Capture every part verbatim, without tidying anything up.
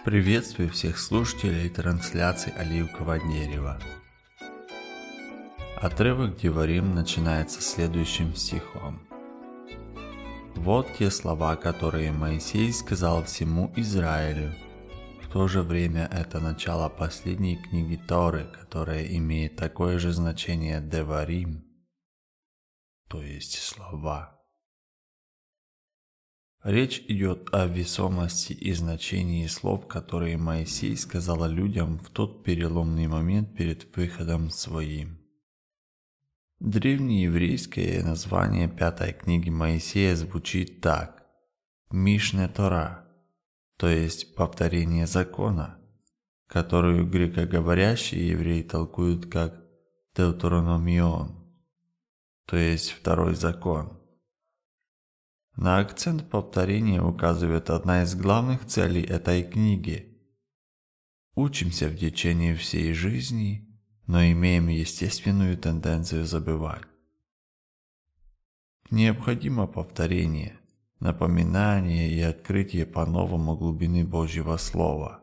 Приветствую всех слушателей трансляции «Оливкового дерева». Отрывок Деварим начинается следующим стихом. «Вот те слова, которые Моисей сказал всему Израилю». В то же время это начало последней книги Торы, которая имеет такое же значение «Деварим», то есть слова. Речь идет о весомости и значении слов, которые Моисей сказал людям в тот переломный момент перед выходом своим. Древнееврейское название пятой книги Моисея звучит так: Мишне Тора, то есть повторение закона, которую грекоговорящие евреи толкуют как Deuteronomion, то есть второй закон. На акцент повторения указывает одна из главных целей этой книги. Учимся в течение всей жизни, но имеем естественную тенденцию забывать. Необходимо повторение, напоминание и открытие по-новому глубины Божьего Слова.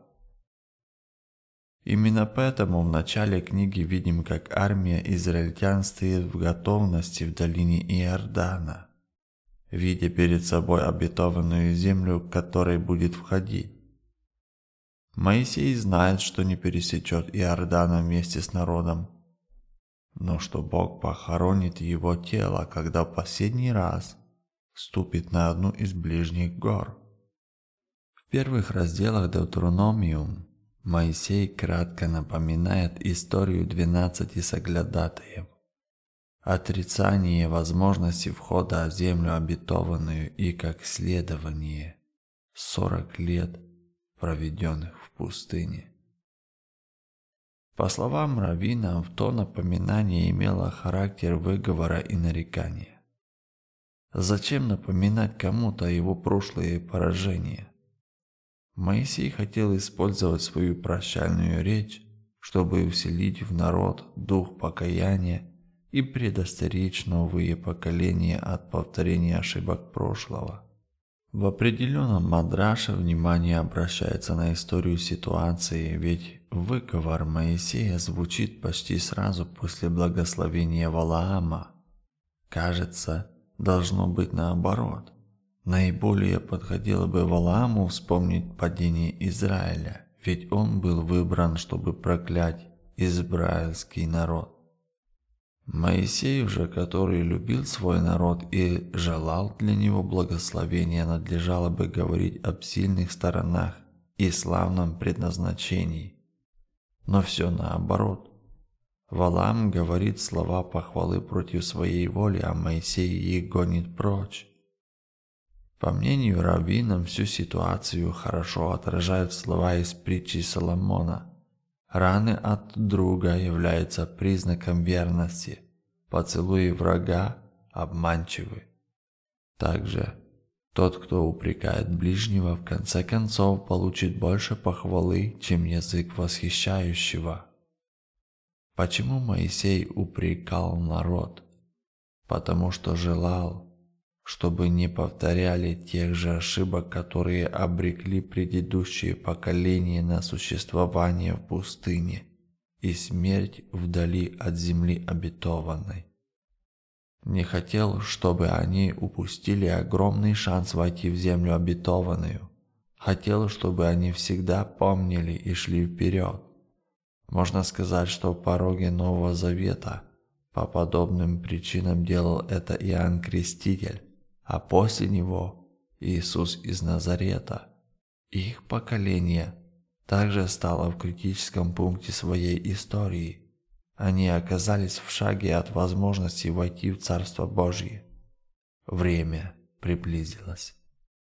Именно поэтому в начале книги видим, как армия израильтян стоит в готовности в долине Иордана, видя перед собой обетованную землю, к которой будет входить. Моисей знает, что не пересечет Иордана вместе с народом, но что Бог похоронит его тело, когда в последний раз ступит на одну из ближних гор. В первых разделах Deuteronomium Моисей кратко напоминает историю двенадцати соглядатаев, отрицание возможности входа в землю обетованную и, как следование, сорок лет, проведенных в пустыне. По словам раввинов, то напоминание имело характер выговора и нарекания. Зачем напоминать кому-то его прошлые поражения? Моисей хотел использовать свою прощальную речь, чтобы усилить в народ дух покаяния и предостеречь новые поколения от повторения ошибок прошлого. В определенном мадраше внимание обращается на историю ситуации, ведь выговор Моисея звучит почти сразу после благословения Валаама. Кажется, должно быть наоборот. Наиболее подходило бы Валааму вспомнить падение Израиля, ведь он был выбран, чтобы проклять израильский народ. Моисею же, который любил свой народ и желал для него благословения, надлежало бы говорить об сильных сторонах и славном предназначении. Но все наоборот. Валаам говорит слова похвалы против своей воли, а Моисей их гонит прочь. По мнению раввинов, всю ситуацию хорошо отражают слова из притчи Соломона. Раны от друга являются признаком верности, поцелуи врага обманчивы. Также тот, кто упрекает ближнего, в конце концов получит больше похвалы, чем язык восхищающего. Почему Моисей упрекал народ? Потому что желал, чтобы не повторяли тех же ошибок, которые обрекли предыдущие поколения на существование в пустыне и смерть вдали от земли обетованной. Не хотел, чтобы они упустили огромный шанс войти в землю обетованную. Хотел, чтобы они всегда помнили и шли вперед. Можно сказать, что в пороге Нового Завета по подобным причинам делал это Иоанн Креститель, а после него Иисус из Назарета. Их поколение также стало в критическом пункте своей истории. Они оказались в шаге от возможности войти в Царство Божье. Время приблизилось.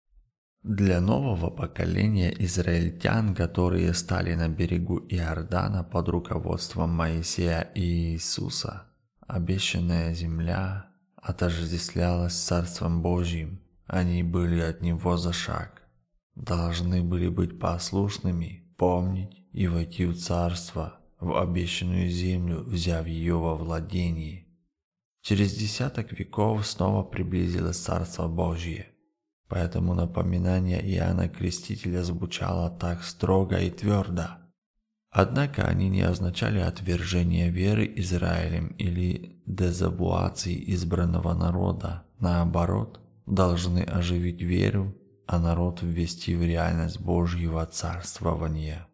Для нового поколения израильтян, которые стали на берегу Иордана под руководством Моисея и Иисуса, обещанная земля отождествлялась с Царством Божьим, они были от него за шаг. Должны были быть послушными, помнить и войти в Царство, в обещанную землю, взяв ее во владение. Через десяток веков снова приблизилось Царство Божье. Поэтому напоминание Иоанна Крестителя звучало так строго и твердо. Однако они не означали отвержение веры Израилем или дезавуации избранного народа. Наоборот, должны оживить веру, а народ ввести в реальность Божьего царствования.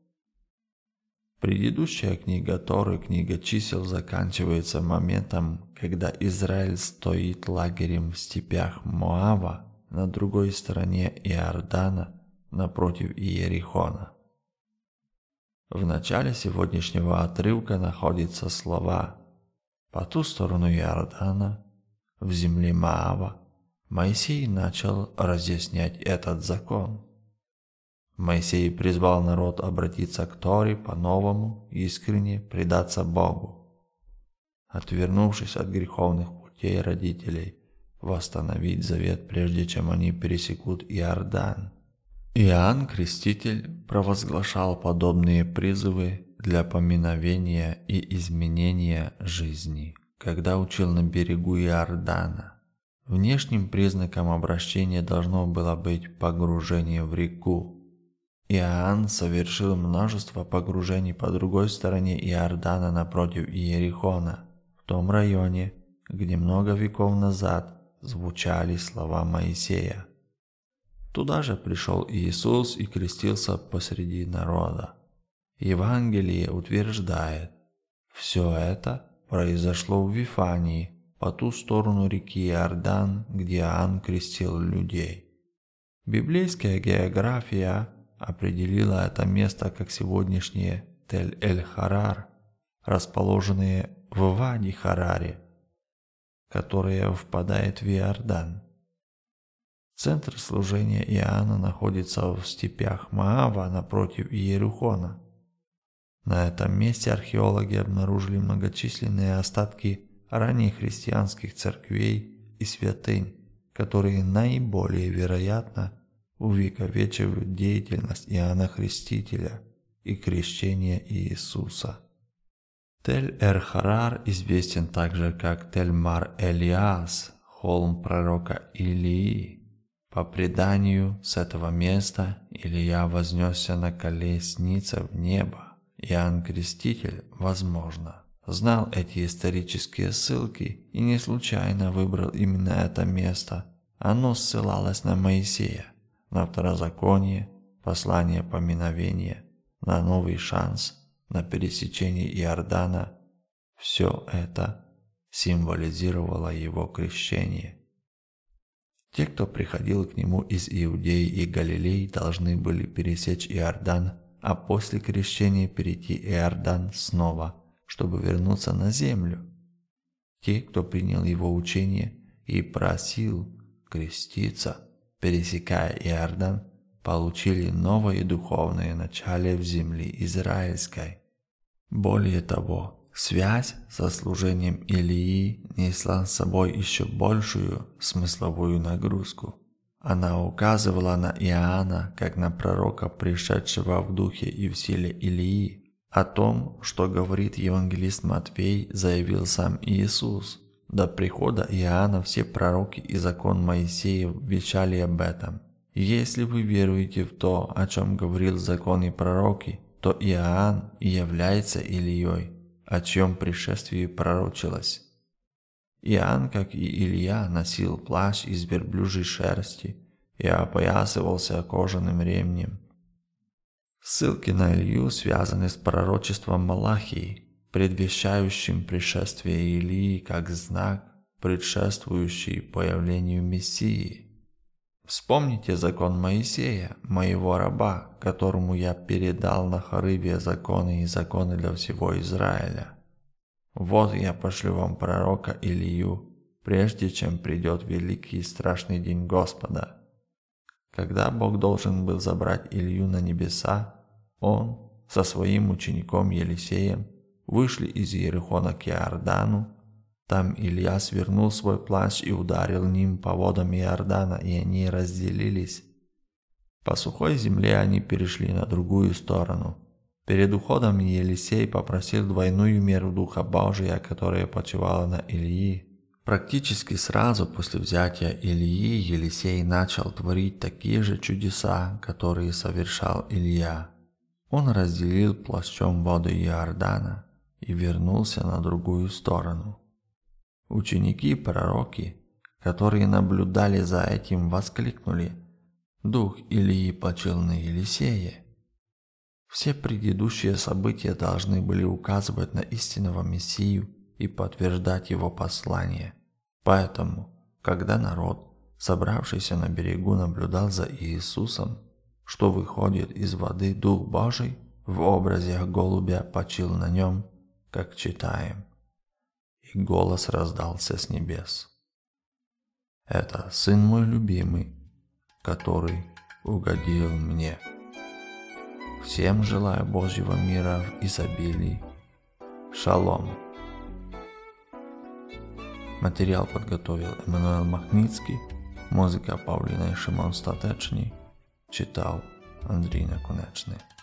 Предыдущая книга Торы, книга чисел, заканчивается моментом, когда Израиль стоит лагерем в степях Моава на другой стороне Иордана, напротив Иерихона. В начале сегодняшнего отрывка находятся слова «По ту сторону Иордана, в земле Моава, Моисей начал разъяснять этот закон». Моисей призвал народ обратиться к Торе по-новому, искренне предаться Богу, отвернувшись от греховных путей родителей, восстановить завет, прежде чем они пересекут Иордан. Иоанн Креститель провозглашал подобные призывы для поминовения и изменения жизни, когда учил на берегу Иордана. Внешним признаком обращения должно было быть погружение в реку. Иоанн совершил множество погружений по другой стороне Иордана напротив Иерихона, в том районе, где много веков назад звучали слова Моисея. Туда же пришел Иисус и крестился посреди народа. Евангелие утверждает, все это произошло в Вифании, по ту сторону реки Иордан, где Иоанн крестил людей. Библейская география определила это место как сегодняшнее Тель-эль-Харар, расположенное в Вади-Хараре, которое впадает в Иордан. Центр служения Иоанна находится в степях Моава напротив Иерихона. На этом месте археологи обнаружили многочисленные остатки ранних христианских церквей и святынь, которые наиболее вероятно увековечивают деятельность Иоанна Крестителя и крещение Иисуса. Тель-эль-Харар известен также как Тель-Мар-Элиас, холм пророка Илии. По преданию, с этого места Илия вознесся на колеснице в небо. Иоанн Креститель, возможно, знал эти исторические ссылки и не случайно выбрал именно это место. Оно ссылалось на Моисея, на второзаконие, послание поминовения, на новый шанс, на пересечение Иордана. Все это символизировало его крещение. Те, кто приходил к нему из Иудеи и Галилеи, должны были пересечь Иордан, а после крещения перейти Иордан снова, чтобы вернуться на землю. Те, кто принял его учение и просил креститься, пересекая Иордан, получили новое духовное начало в земле израильской. Более того, связь со служением Илии несла с собой еще большую смысловую нагрузку. Она указывала на Иоанна как на пророка, пришедшего в духе и в силе Илии. О том, что говорит евангелист Матфей, заявил сам Иисус. До прихода Иоанна все пророки и закон Моисеев вещали об этом. Если вы веруете в то, о чем говорил закон и пророки, то Иоанн и является Илией, о чьем пришествии пророчилось. Иоанн, как и Илия, носил плащ из верблюжьей шерсти и опоясывался кожаным ремнем. Ссылки на Илью связаны с пророчеством Малахии, предвещающим пришествие Илии как знак, предшествующий появлению Мессии. Вспомните закон Моисея, моего раба, которому я передал на Хорыве законы и законы для всего Израиля. Вот я пошлю вам пророка Илию, прежде чем придет великий и страшный день Господа. Когда Бог должен был забрать Илью на небеса, он со своим учеником Елисеем вышли из Иерихона к Иордану. Там Илья свернул свой плащ и ударил ним по водам Иордана, и они разделились. По сухой земле они перешли на другую сторону. Перед уходом Елисей попросил двойную меру Духа Божия, которая почивала на Илии, Практически сразу после взятия Илии Елисей начал творить такие же чудеса, которые совершал Илья. Он разделил плащом воду Иордана и вернулся на другую сторону. Ученики-пророки, которые наблюдали за этим, воскликнули: «Дух Илии почил на Елисее». Все предыдущие события должны были указывать на истинного Мессию и подтверждать его послание. Поэтому, когда народ, собравшийся на берегу, наблюдал за Иисусом, что выходит из воды, Дух Божий в образе голубя почил на нем, как читаем. И голос раздался с небес: «Это Сын мой любимый, который угодил мне». Всем желаю Божьего мира в изобилии. Шалом. Материал подготовил Эммануил Махницкий, музыка Павлина и Шимон Статечний, читал Андрій Наконечний.